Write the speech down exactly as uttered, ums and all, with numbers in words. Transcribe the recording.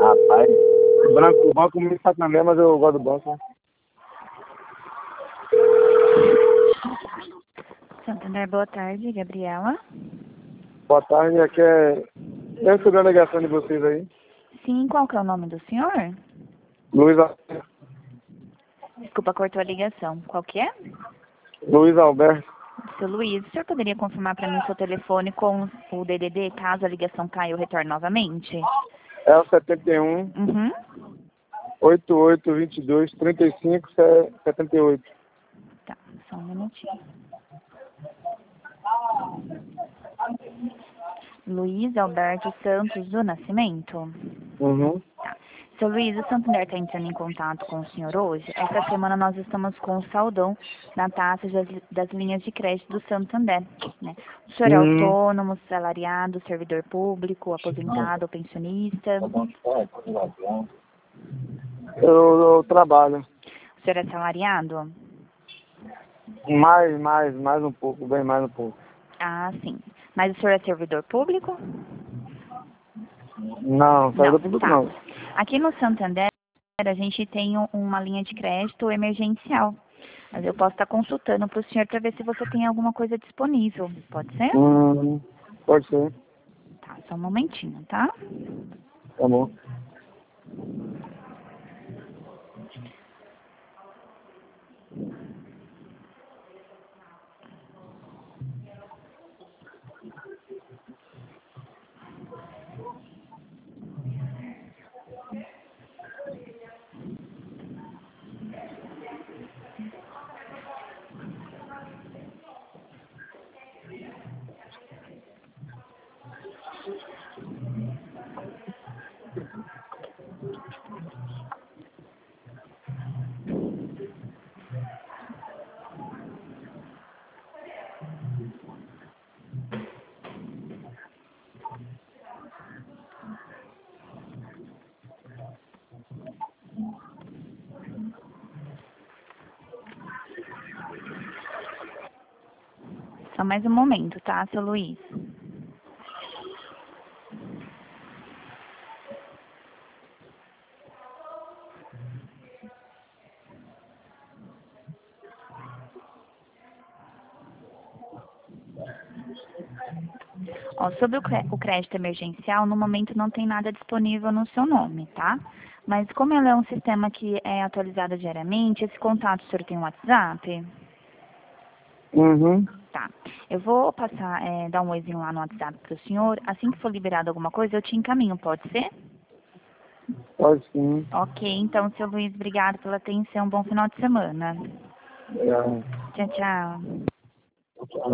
Rapaz, o branco, o banco me faz na mesma, mas eu gosto do banco. Né? Santander, boa tarde, Gabriela. Boa tarde, aqui é... Eu sou da ligação de vocês aí. Sim, qual que é o nome do senhor? Luiz, Al- Desculpa, cortou a ligação. Qual que é? Luiz Alberto. Seu Luiz, o senhor poderia confirmar para mim seu telefone com o D D D, caso a ligação caia ou retorne novamente? É o setenta e um, Uhum. oitenta e oito, vinte e dois, trinta e cinco, setenta e oito. Tá, só um minutinho. Luiz Alberto Santos do Nascimento. Uhum. Tá. Seu Luiz, o Santander está entrando em contato com o senhor hoje. Essa semana nós estamos com o saldão na taxa das, das linhas de crédito do Santander. Né? O senhor é Hum. autônomo, salariado, servidor público, aposentado, pensionista? Eu, eu trabalho. O senhor é salariado? Mais, mais, mais um pouco, bem mais um pouco. Ah, sim. Mas o senhor é servidor público? Não, saiu Não, do público tá. não. Aqui no Santander, a gente tem um- uma linha de crédito emergencial. Mas eu posso estar consultando para o senhor para ver se você tem alguma coisa disponível. Pode ser? Hum, pode ser, Tá, só um momentinho, tá? tá bom. Só mais um momento, tá, seu Luiz? Ó, sobre o cre- o crédito emergencial, no momento não tem nada disponível no seu nome, tá? Mas como ele é um sistema que é atualizado diariamente, esse contato o senhor tem um WhatsApp? Uhum, Tá. Eu vou passar, é, dar um oizinho lá no WhatsApp pro senhor. Assim que for liberado alguma coisa, eu te encaminho, pode ser? pode sim. Ok, então, seu Luiz, obrigado pela atenção. Bom final de semana. É, Tchau, tchau.